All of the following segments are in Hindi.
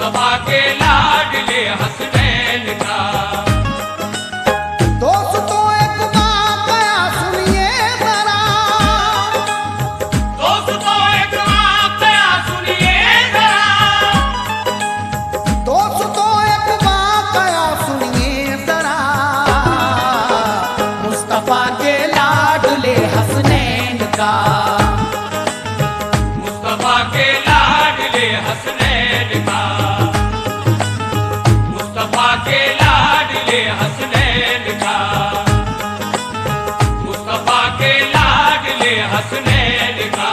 मुस्तफा के लाडले हसनैन का। दोस्तों एक बात क्या सुनिए जरा, दोस्तों एक बात क्या सुनिए जरा, दोस्तों एक बात क्या सुनिए जरा, मुस्तफा के लाडले हसनैन का, मुस्तफा के लाडले हसनैन का, मुस्तफा के लाडले हसनैन का, मुस्तफा के लाडले हसनैन का।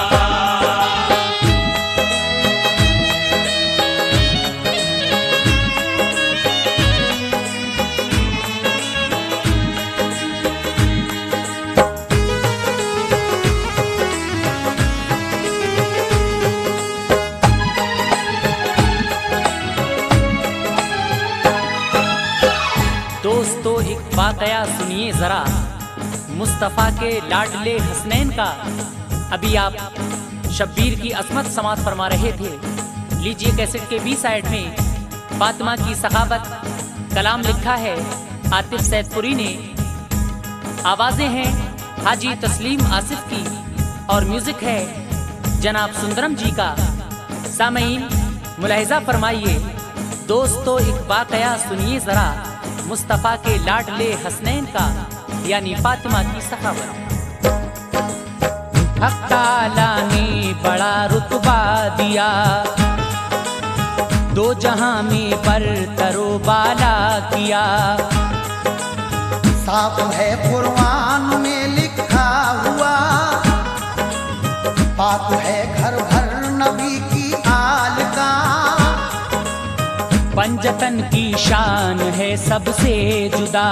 दोस्तों एक वाकया सुनिए जरा, मुस्तफ़ा के लाडले हसनैन का। अभी आप शब्बीर की असमत समात फरमा रहे थे। लीजिए कैसेट के बी साइड में फातिमा की सखावत कलाम लिखा है आतिफ सैदपुरी ने। आवाज़ें हैं हाजी तस्लीम आसिफ की और म्यूजिक है जनाब सुंदरम जी का। सामईन मुलाहिजा फरमाइए। दोस्तों एक वाकया सुनिए जरा, मुस्तफ़ा के लाडले हसनैन का, यानी फातिमा की सखावत। हक ताला ने बड़ा रुतबा दिया, दो जहां में बरतरो बाला किया। साफ है कुरान में लिखा हुआ, पाक है घर भर नबी की आल का। पंजतन की शान है सबसे जुदा,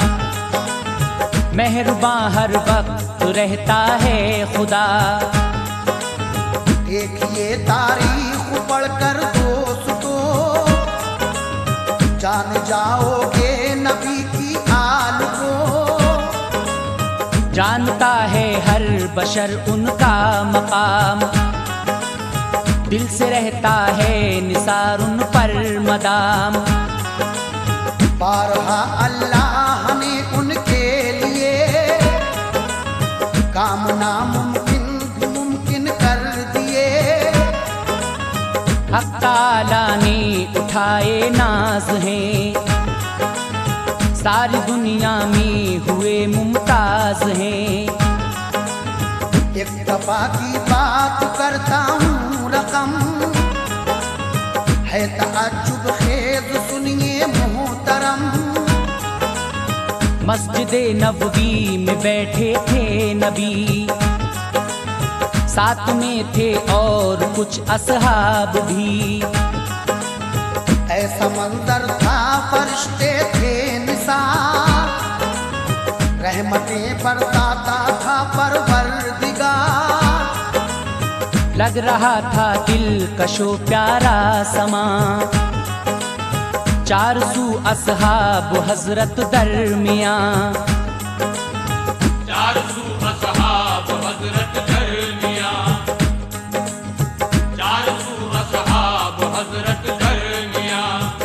मेहरबान हर वक्त रहता है खुदा। देखिए तारीख पढ़कर दोस्तों, जान जाओगे नबी की आल को। जानता है हर बशर उनका मकाम, दिल से रहता है निसार उन पर मदाम। बारहा अल्लाह ने उनके लिए काम नामुमकिन भी मुमकिन कर दिए। हक ताला ने उठाए नाज हैं, सारी दुनिया में हुए मुमताज हैं। एक दफा की बात करता हूँ रकम, है ताज्जुब खेज सुनिए मोहतरम। मस्जिद नबवी में बैठे थे नबी, साथ में थे और कुछ असहाब भी। ऐसा मंजर था फरिश्ते थे निसार, रहमतें बरसाता था परवरदिगार। लग रहा था दिल कशो प्यारा समा, चार सू असहाब हजरत दरमिया। चार सू असहाब हजरत दरमिया, चार सू असहाब हजरत दरमिया।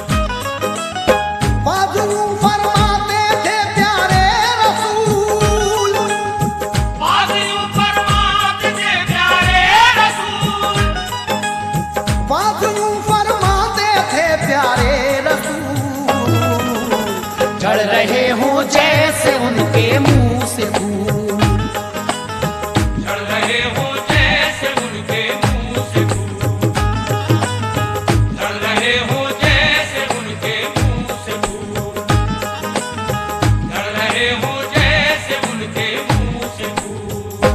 बाजू फरमाते थे प्यारे रसूल, बाज़ू फरमाते थे प्यारे रसूल, बाजू फरमाते थे प्यारे रसूल। झड़ रहे हो जैसे उनके मुंह से फूल, झड़ रहे हो जैसे उनके मुंह से फूल, झड़ रहे हो जैसे उनके मुंह से फूल, झड़ रहे हो जैसे उनके मुंह से फूल।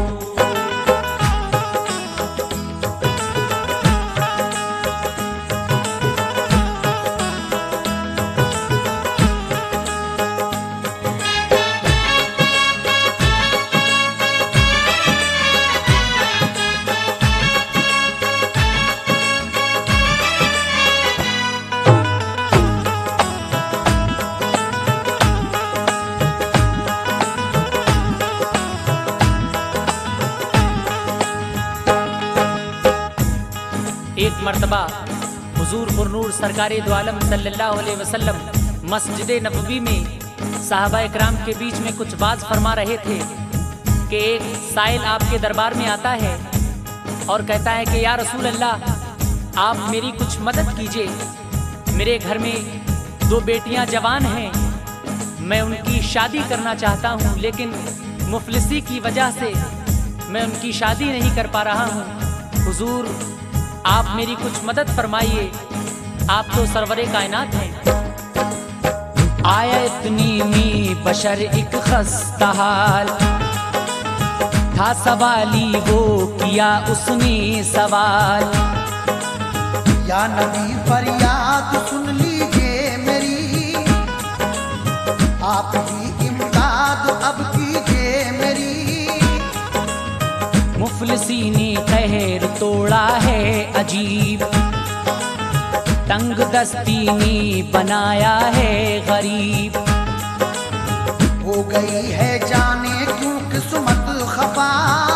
एक मर्तबा हुजूर कुरनूर सरकारे दो आलम सल्लल्लाहु अलैहि वसल्लम मस्जिद नबवी में साहबा इकराम के बीच में कुछ बात फरमा रहे थे कि एक साइल आपके दरबार में आता है और कहता है कि या रसूल अल्लाह, आप मेरी कुछ मदद कीजिए। मेरे घर में 2 बेटियां जवान हैं, मैं उनकी शादी करना चाहता हूं, लेकिन मुफलिसी की वजह से मैं उनकी शादी नहीं कर पा रहा हूं। हुजूर, आप मेरी कुछ मदद फरमाइए, आप तो सरवरे कायनात हैं। आया इतनी में बशर एक खस्ता हाल था, सवाली वो किया उसने सवाल। या नबी फरियाद सुन लीजिए मेरी, आप ही इमदाद अब कीजिए मेरी। मुफलिसी ने कहर तोड़ा है अजीब, तंग दस्ती ने बनाया है गरीब। हो गई है जाने क्यों किस्मत खफा,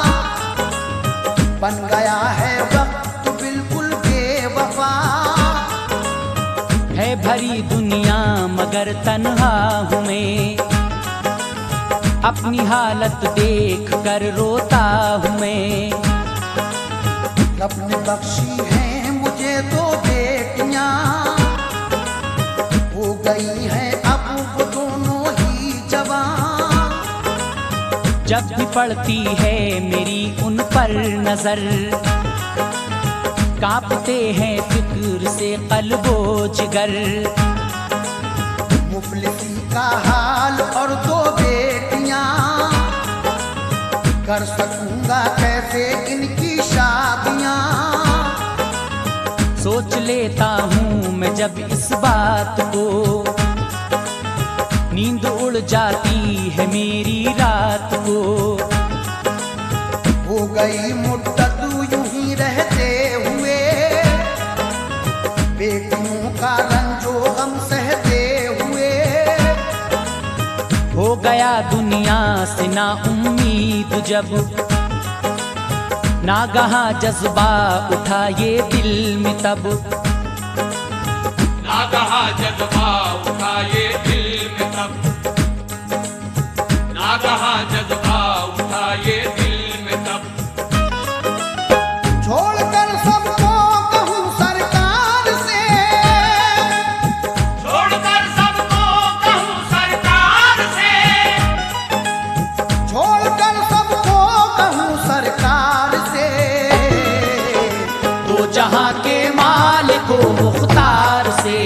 बन गया है वक्त बिल्कुल बेवफा। है भरी दुनिया मगर तन्हा हूँ मैं, अपनी हालत देख कर रोता हूँ मैं। रब ने बख्शी है मुझे 2 बेटियां, हो गई है अब वो दोनों ही जवान। जब भी पड़ती है मेरी उन पर नजर, कांपते हैं फिक्र से कल्बो जिगर। मुफलिसी का हाल और 2 बेटियां, कर सकूंगा कैसे इनकी शादियां। सोच लेता हूँ मैं जब इस बात को, नींद उड़ जाती है मेरी रात को। हो गई मुद्दत यूं ही रहते हुए, बेटियों का रंजो गम सहते हुए। हो गया दुनिया से ना उम्मीद जब, नागहां जज्बा उठा ये दिल में तब। नागहां जज्बा उठा ये दिल में तब, नागहां जज्बा उठा ये दिल में तब। छोड़कर सबको कहूँ सरकार से, छोड़कर सबको कहूँ सरकार से, छोड़कर सबको कहूँ सरकार से। तो जहां के मालिक मुख्तार से,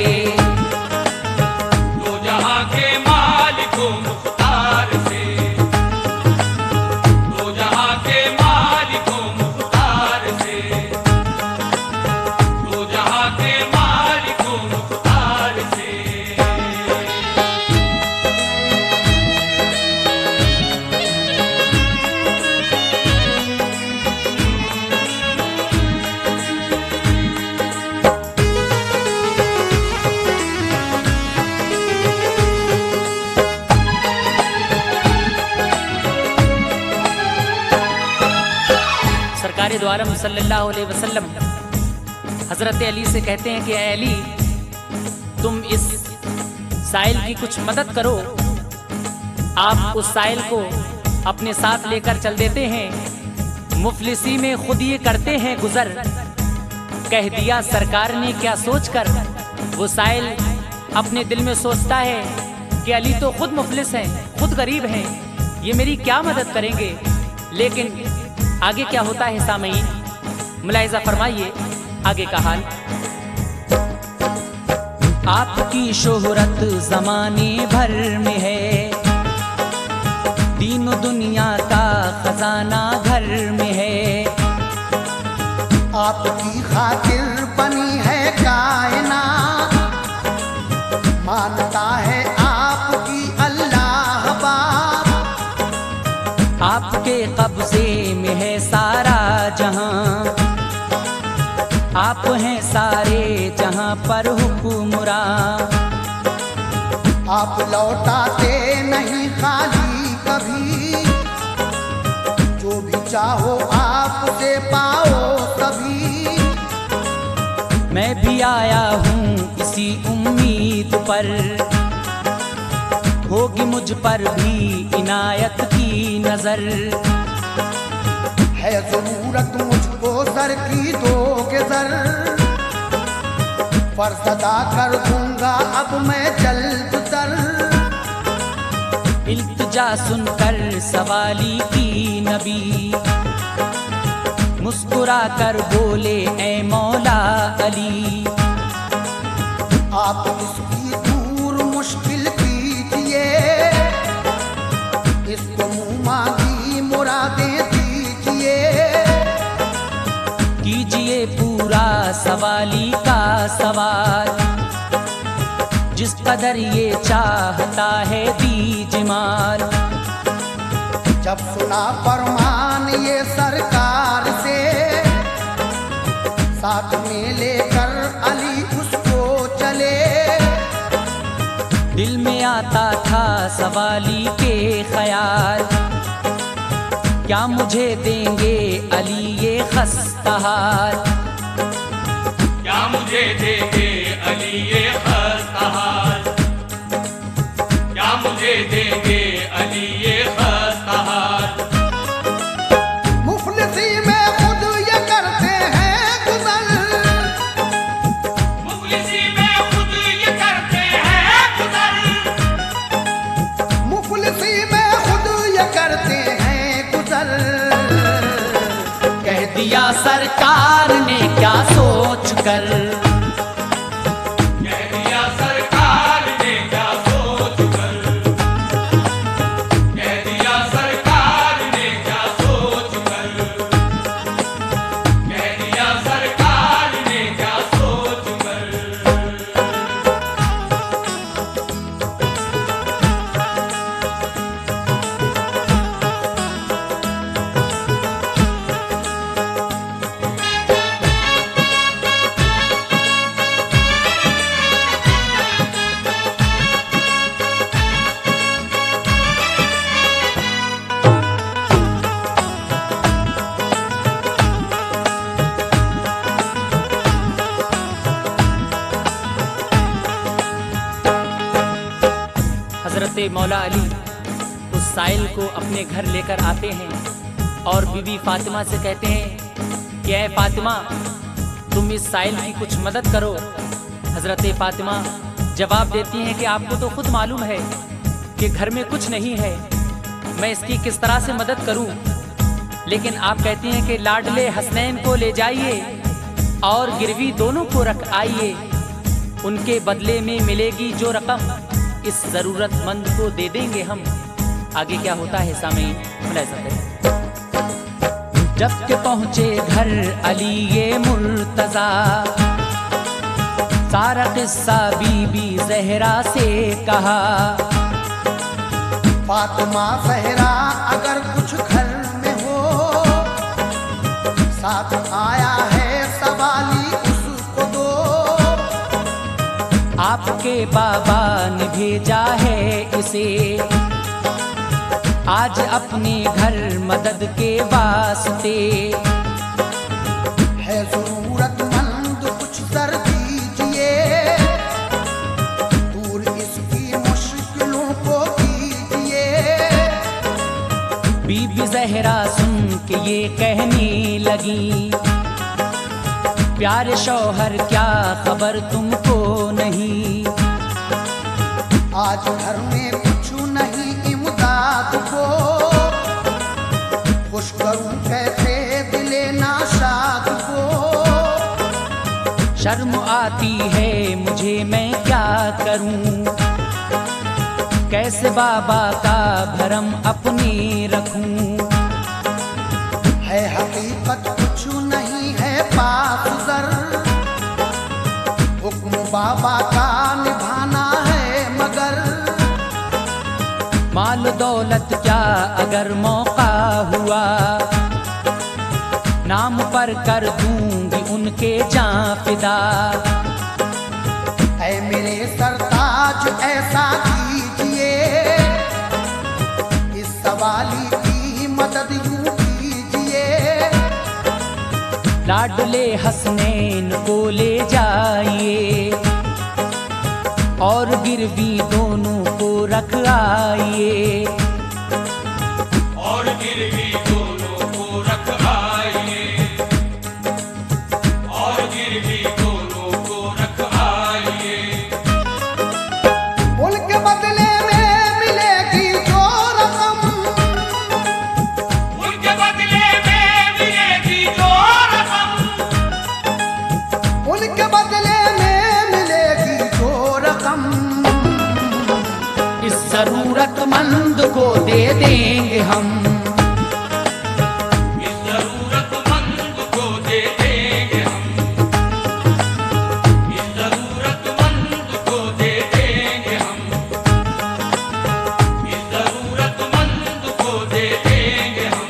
तो जहां के मालिक मुख्तार से, तो जहां के मालिक मुख्तार से, तो जहां के मालिक मुख्तार से। सरकारे दो आलम सल्लल्लाहु अलैहि वसल्लम हजरत अली से कहते हैं कि ऐ अली, तुम इस साइल की कुछ मदद करो। आप उस साइल को अपने साथ लेकर चल देते हैं, मुफलिसी में खुद ये करते हैं गुजर। कह दिया सरकार ने क्या सोचकर, वो साइल अपने दिल में सोचता है कि अली तो खुद मुफलिस हैं, खुद गरीब हैं, ये मेरी क्या मदद करेंगे। लेकिन आगे क्या होता है सामईन, मुलाहिजा फरमाइए आगे का हाल। आपकी शोहरत जमाने भर में है, तीनों दुनिया का खजाना घर में है। आपकी खातिर बनी है कायनात, मानता है आपकी अल्लाह बाप। आपके कब्जे में है सारा जहां, आप हैं सारे जहां पर हुक्मरां। आप लौटाते नहीं खाली कभी, जो भी चाहो आपसे पाओ तभी। मैं भी आया हूँ इसी उम्मीद पर, होगी मुझ पर भी इनायत की नजर। है जरूरत मुझको सर की दोगे सर, फर्ज अदा कर दूंगा अब मैं जल्द तर। इल्तिजा सुनकर सवाली की नबी मुस्कुरा कर बोले ऐ मौला अली, आप इसकी दूर मुश्किल कीजिए, इसको मुँह मांगी मुरादें दीजिए। कीजिए पूरा सवाली का सवाल, जिस कदर ये चाहता है दीजिए माल। जब सुना फरमान ये सरकार से, साथ में लेकर अली उसको चले। दिल में आता था सवाली के ख्याल, क्या मुझे देंगे अली ये खस्ता हाल। क्या मुझे देंगे अली ये खस्ता हाल, क्या मुझे देंगे अली ये खस्ता हाल। मुफलिसी में खुद ये करते हैं गुजर, मुफलिसी में खुद ये करते हैं गुजर, मुफलिसी में खुद ये करते हैं गुजर। कह दिया सरकार ने क्या सोच कर, कह दिया सरकार ने क्या सोच कर, कह दिया सरकार ने क्या सोच कर, कह दिया सरकार ने क्या सोच कर। हजरत मौला अली उस साइल को अपने घर लेकर आते हैं और बीबी फातिमा से कहते हैं कि ऐ फातिमा, तुम इस साइल की कुछ मदद करो। हजरत फातिमा जवाब देती हैं कि आपको तो खुद मालूम है कि घर में कुछ नहीं है, मैं इसकी किस तरह से मदद करूं। लेकिन आप कहती हैं कि लाडले हसनैन को ले जाइए और गिरवी दोनों को रख आइए, उनके बदले में मिलेगी जो रकम इस जरूरतमंद को दे देंगे हम। आगे क्या होता है सामीन मुलाहिजा करें। जब के पहुंचे घर अली ये मुर्तजा, सारा किस्सा बीबी जहरा से कहा। फातिमा ज़हरा अगर कुछ घर में हो, साथ आया है सवाली उसको दो। आपके बाबा ने भेजा है इसे, आज अपने घर मदद के वास्ते। है जरूरतमंद कुछ कर दीजिए, दूर इसकी मुश्किलों को कीजिए। बीबी जहरा सुन के ये कहने लगी, प्यारे शौहर क्या खबर तुमको नहीं। आज घर में कुछ नहीं इमदाद को, खुश करूं कैसे दिले नाशाद को। शर्म आती है मुझे मैं क्या करूं, कैसे बाबा का भरम अपने रखूं। है हकीकत कुछ नहीं है पास सर, हुक्म बाबा का निभाना है मगर। माल दौलत क्या अगर मौका हुआ, नाम पर कर दूंगी उनके जान फिदा। ऐ मेरे सरताज ऐसा कीजिए, इस सवाली की मदद यूं कीजिए। लाडले हसनैन को ले जाइए, और गिरवी दोनों को रख आइए, और गिरवी दोनों को रख आइए, और गिरवी दोनों को रख आइए। उनके बदले में मिलेगी जो रकम, उनके बदले में मिलेगी जो रकम, उनके बदले में मिलेगी जो रकम, इस जरूरतमंद को दे देंगे हम, इस जरूरतमंद को दे देंगे हम, इस जरूरतमंद को दे देंगे हम, इस जरूरतमंद को दे देंगे हम।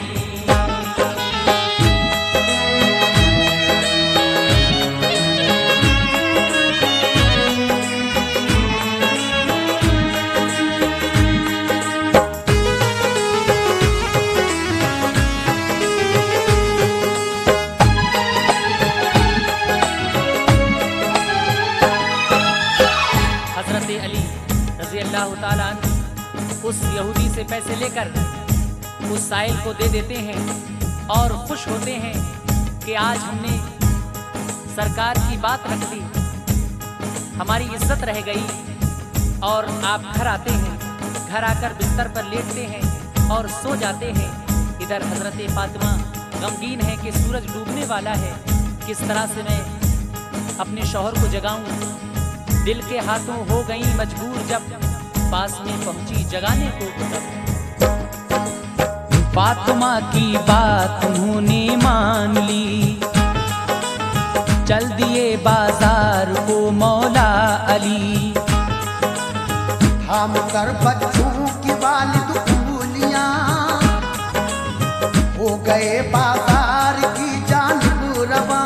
हजरत अली रज़ी अल्लाह ताला अन्हु उस यहूदी से पैसे लेकर उस साइल को दे देते हैं और खुश होते हैं कि आज हमने सरकार की बात रख ली, हमारी इज्जत रह गई। और आप घर आते हैं, घर आकर बिस्तर पर लेटते हैं और सो जाते हैं। इधर हजरत फातिमा गमगीन है कि सूरज डूबने वाला है, किस तरह से मैं अपने शौहर को जगाऊं। दिल के हाथों हो गई मजबूर, जब पास में पहुंची जगाने को तब। फातिमा की बात उन्होंने मान ली, चल दिए बाजार को मौला अली। हम कर बच्चों की वालिद उंगलियां हो गए बाजार की जानिब रवां।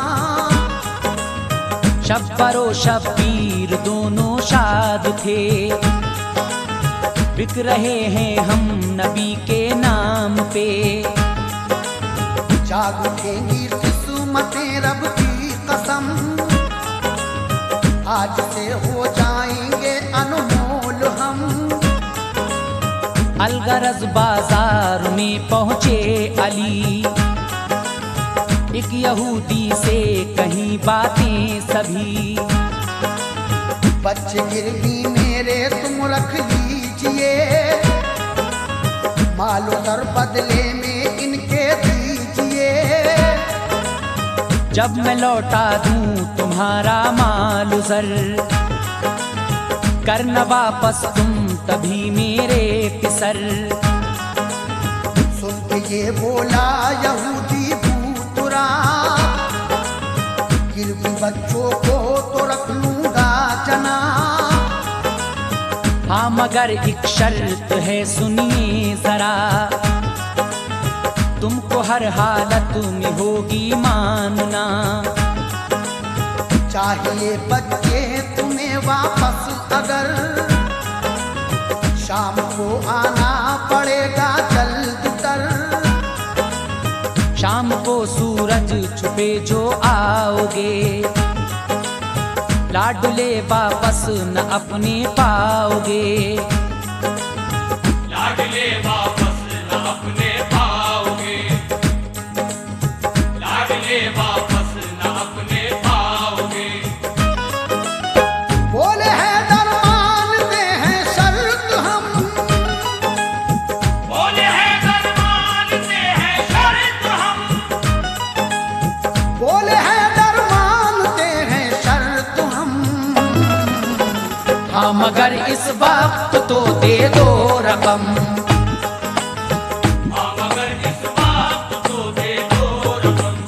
शब्बरो शब्बीर दोनों शाद थे, बिक रहे हैं हम नबी के नाम पे। जाग उठेंगी किस्मतें रब की कसम, आज से हो जाएंगे अनमोल हम। अलगरज बाजार में पहुंचे अली, एक यहूदी से कहीं बातें सभी। बच्चे गिरवी मेरे तुम रख लीजिए, मालो दर बदले में इनके दीजिए। जब मैं लौटा दूं तुम्हारा माल जर, करना वापस तुम तभी मेरे पिसर। सुन के ये बोला यहूदी भूतुरा, गिरवी बच्चों को तो रख लूंगा जना। हाँ मगर एक शर्त है सुनिए जरा, तुमको हर हालत में होगी मानना। चाहिए बच्चे तुम्हें वापस अगर, शाम को आना पड़ेगा जल्द कर। शाम को सूरज छुपे जो आओगे, लाडले वापस न अपने पाओगे। लाडले वापस न अपने पाओगे, लाडले वापस न अपने पाओगे। बोले हैं दरमानते हैं शर्त हम, बोले हैं दरमानते हैं शर्त हम, बोले हैं दरमानते हैं शर्त हम। हाँ मगर इस वक्त तो दे दो रकम, हाँ मगर इस वक्त तो दे दो रकम,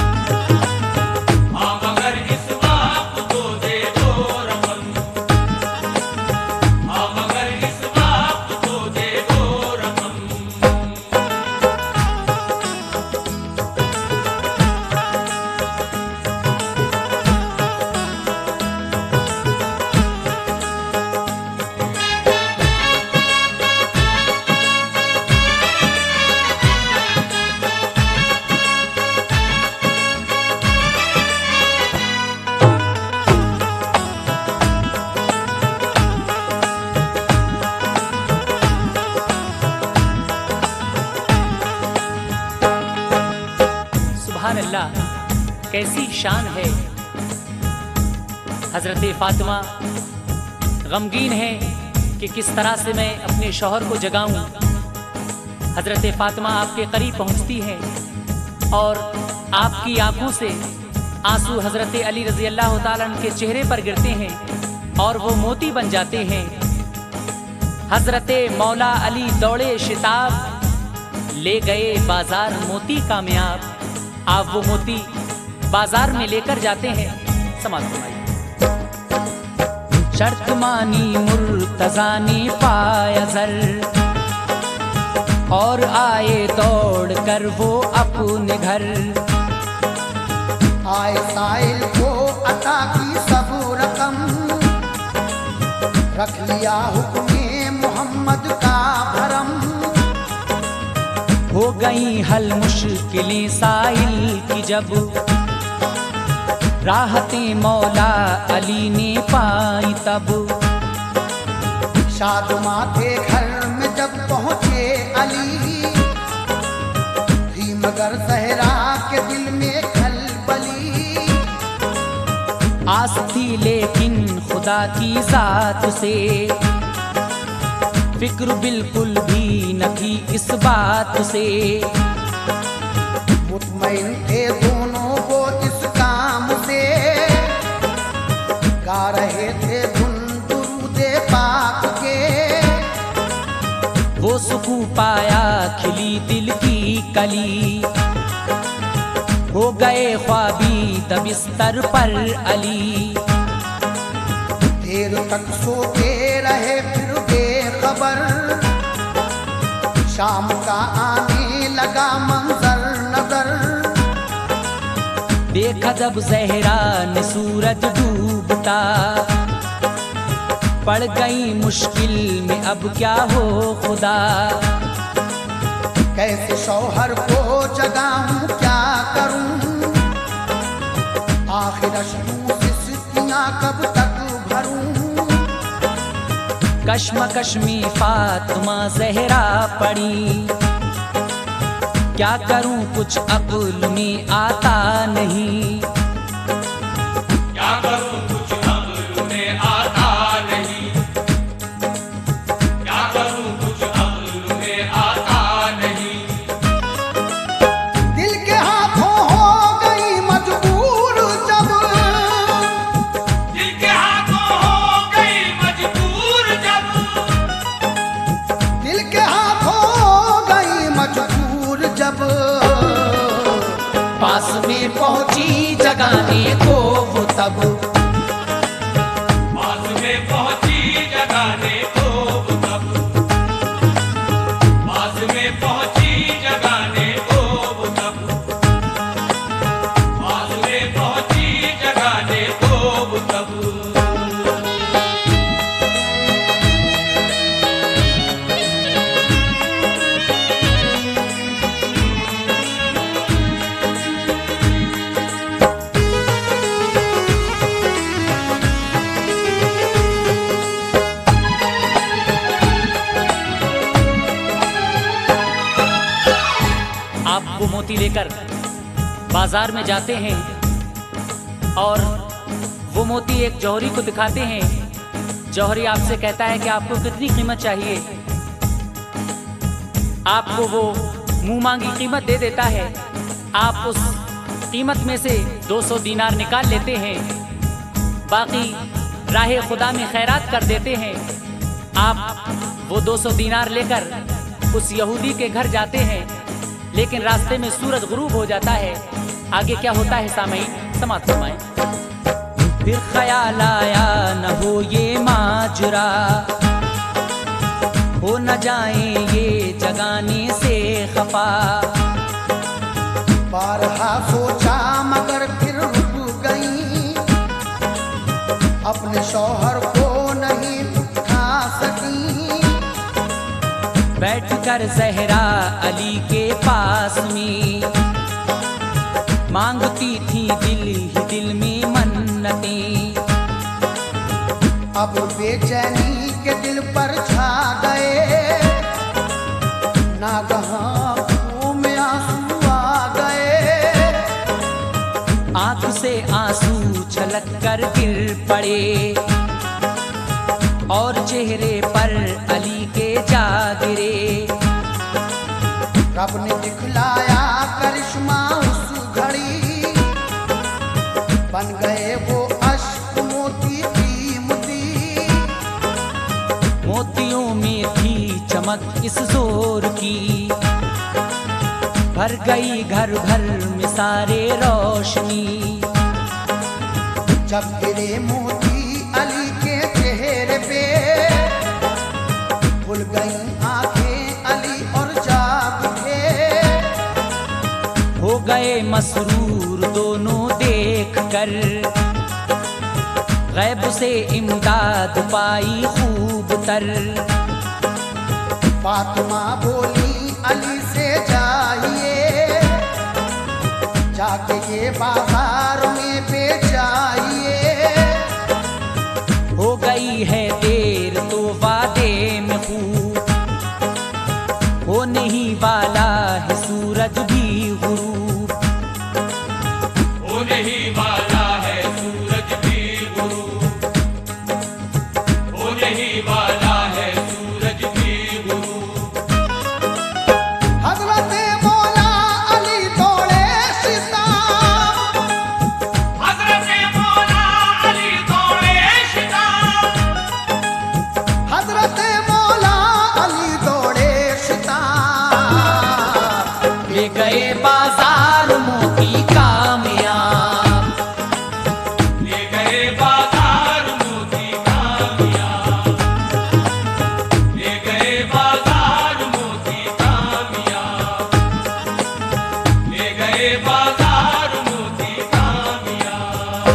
हाँ मगर इस वक्त तो दे दो रकम, हाँ मगर इस वक्त तो दे दो रकम। कैसी शान है। हजरत फातिमा गमगीन है कि किस तरह से मैं अपने शौहर को जगाऊं। हजरत फातिमा आपके करीब पहुंचती हैं और आपकी आंखों से आंसू हजरत अली रजी अल्लाह ताला अन्हु के चेहरे पर गिरते हैं और वो मोती बन जाते हैं। हजरत मौला अली दौड़े शिताब, ले गए बाजार मोती कामयाब। आप वो मोती बाजार में लेकर जाते हैं। समाज फरमाइए। शर्त मानी मुर्तजा ने पाया जर, और आए दौड़ कर वो अपने घर। आए साइल को अता की सब रकम, रख लिया हुक्मे मोहम्मद का भरम। हो गई हल मुश्किलें साइल की जब, राहतें मौला अली ने पाई तब। शादमा के घर में जब पहुँचे अली, थी मगर सहरा के दिल में खलबली। आस थी लेकिन खुदा की जात से, फिक्र बिल्कुल भी न थी इस बात से। मुतमईन थे दोनों वो इस काम से, गा रहे थे धुन दुरूदे पाक के। वो सुकून पाया खिली दिल की कली, हो गए ख्वाबी तब बिस्तर पर अली। देर तक सोते रहे फिर बेखबर, शाम का आने लगा मंजर नजर। देखा जब जहरा ने सूरज डूबता, पड़ गई मुश्किल में अब क्या हो खुदा। कैसे शौहर को जगाऊं क्या करूं, आखिर अश्कों से सिस्कियां कब तक भरूं। कश्मकश में फातिमा जहरा पड़ी, क्या करूं कुछ अक़्ल में आता नहीं। क्या करूं कुछ अक़्ल में आता नहीं, क्या करूं कुछ अक़्ल में आता नहीं। दिल के हाथों हो गई मजबूर जब, दिल के हाथों हो गई मजबूर जब, दिल के हाथों हो गई मजबूर जब। पास में पहुंची जगाने को वो तब, पास में पहुंची जगाने को वो तब, पास में पहुंची जगाने को वो तब, पास में पहुंची जगाने को वो तब। आप वो मोती लेकर बाजार में जाते हैं और वो मोती एक जौहरी को दिखाते हैं। जौहरी आपसे कहता है कि आपको कितनी कीमत चाहिए। आपको वो मुंह मांगी कीमत दे देता है। आप उस कीमत में से 200 दीनार निकाल लेते हैं, बाकी राह खुदा में खैरात कर देते हैं। आप वो 200 दीनार लेकर उस यहूदी के घर जाते हैं, लेकिन रास्ते में सूरज गुरूब हो जाता है। आगे क्या होता है सामईन समाअत फरमाएं। फिर ख्याल आया न हो ये माजरा, हो न जाए ये जगाने से खफा। बारहा सोचा मगर फिर रुक गई, अपने शौहर को नहीं उठा सकी। बैठकर जहरा अली के पास में, मांगती थी दिल ही दिल में मन्नतें। अब बेचैनी के दिल पर छा गए, नागहां आंखों में आंसू आ गए। छलक कर गिर पड़े और चेहरे पर अली के जा गिरे। रब ने दिखलाया करिश्मा उस घड़ी, बन गए वो अश्क मोती कीमती। मोतियों में थी चमक इस जोर की, भर गई घर भर में सारे रोशनी। जब गिरे मोती अली के चेहरे पे, खुल गई आंखें अली और जाग उठे। हो गए मसरूर दोनों देख कर, गैब से इमदाद पाई खूब तर। फातिमा बोली अली से जाइए, जाके ये बाजार में बेचाइए। हो गई है देर तो वादे में खूब, होने ही वाला है सूरज भी गुरूब। होने ही वाला है सूरज भी गुरूब, होने ही वाला है सूरज भी गुरूब। हज़रत मौला अली तोड़े सितार, हज़रत मौला अली तोड़े सितार, हज़रत मौला अली तोड़े सितार। ले गए बाजार मोती कामयाब, ले गए बाजार मोती कामयाब, ले गए बाजार मोती कामयाब, ले गए बाजार मोती कामयाब।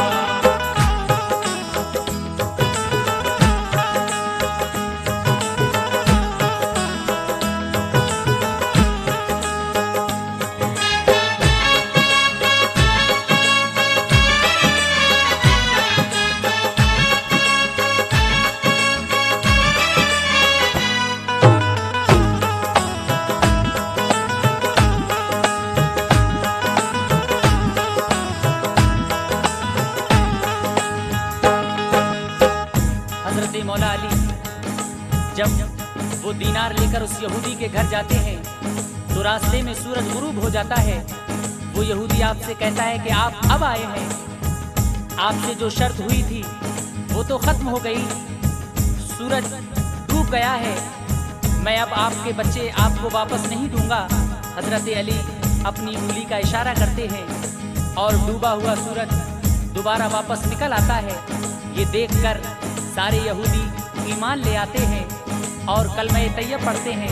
हजरत मौला अली जब वो दीनार लेकर उस यहूदी के घर जाते हैं तो रास्ते में सूरज गुरूब हो जाता है। वो यहूदी आपसे कहता है कि आप अब आए हैं, आपसे जो शर्त हुई थी वो तो खत्म हो गई, सूरज डूब गया है, मैं अब आपके बच्चे आपको वापस नहीं दूंगा। हजरत अली अपनी उंगली का इशारा करते हैं और डूबा हुआ सूरज दोबारा वापस निकल आता है। ये देखकर सारे यहूदी ईमान ले आते हैं और कलमे तैयब पढ़ते हैं।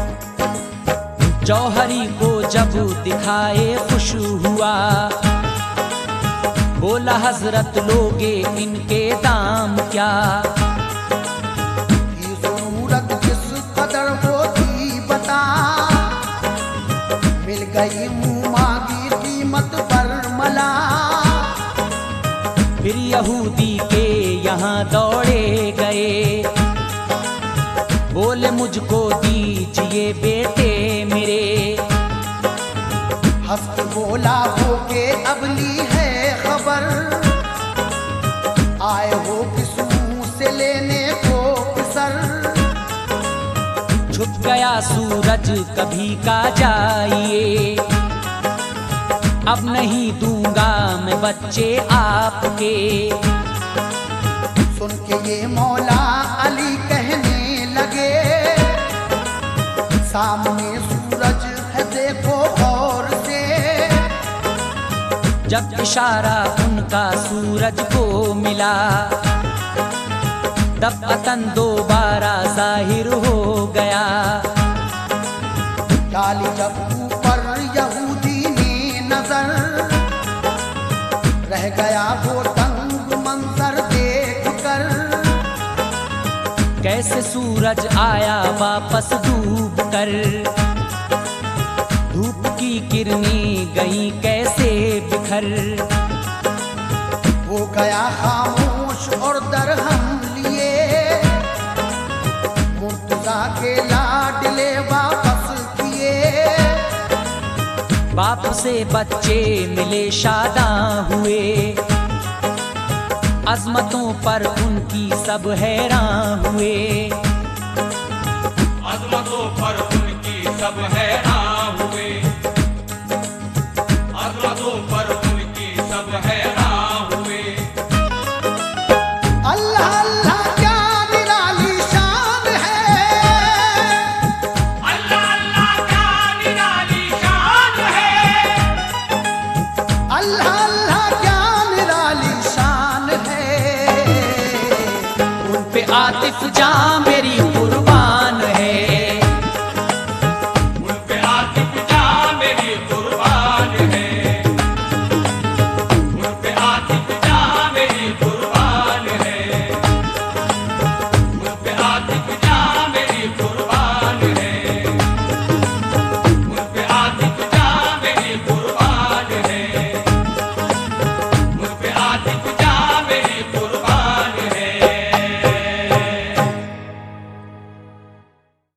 जौहरी को जब दिखाए खुश हुआ, बोला हजरत लोगे इनके दाम क्या। की जरूरत किस कदर होती बता, मिल गई मुँह मांगी कीमत बरमला। फिर यहूदी के यहाँ दौड़े गए, बोले मुझको दीजिए बेटे मेरे। हफ्त बोला हो के अब ली है खबर, आए हो किस मुंह से लेने को सर। छुप गया सूरज कभी का जाइए, अब नहीं दूंगा मैं बच्चे आपके। सुन के ये मौला अली कहने लगे, सामने सूरज है देखो गौर से। जब इशारा उनका सूरज को मिला, तब अतन दोबारा जाहिर हो गया। डाली जब ऊपर यहूदी ने नजर, रह गया वो तंग मंजर देख कर। कैसे सूरज आया वापस डूब कर, धूप की किरणें गई कैसे बिखर। हो गया खामोश और दरहम लिए, मुर्तजा के लाडले वापस किए। बाप से बच्चे मिले शादा हुए, अजमतों पर उनकी सब हैरान हुए। अजमतों पर उनकी सब हैरान हुए, अजमतों पर उनकी सब हैरान हुए। अल्लाह अल्लाह क्या निराली शान है, अल्लाह अल्लाह क्या निराली शान है, अल्लाह अल्लाह क्या निराली शान है। उन पे आतिफ जाम